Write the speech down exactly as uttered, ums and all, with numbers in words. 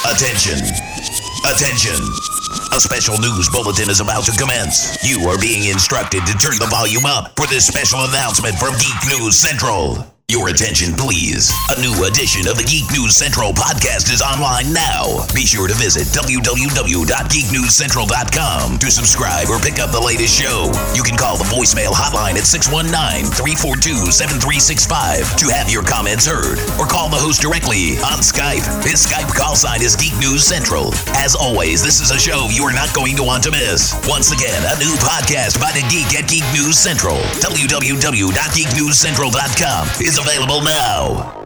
Attention. Attention. A special news bulletin is about to commence. You are being instructed to turn the volume up for this special announcement from Geek News Central. Your attention, please. A new edition of the Geek News Central podcast is online now. Be sure to visit w w w dot geek news central dot com to subscribe or pick up the latest show. You can call the voicemail hotline at six one nine, three four two, seven three six five to have your comments heard, or call the host directly on Skype. His Skype call sign is Geek News Central. As always, this is a show you are not going to want to miss. Once again, a new podcast by the Geek at Geek News Central. w w w dot geek news central dot com is available now.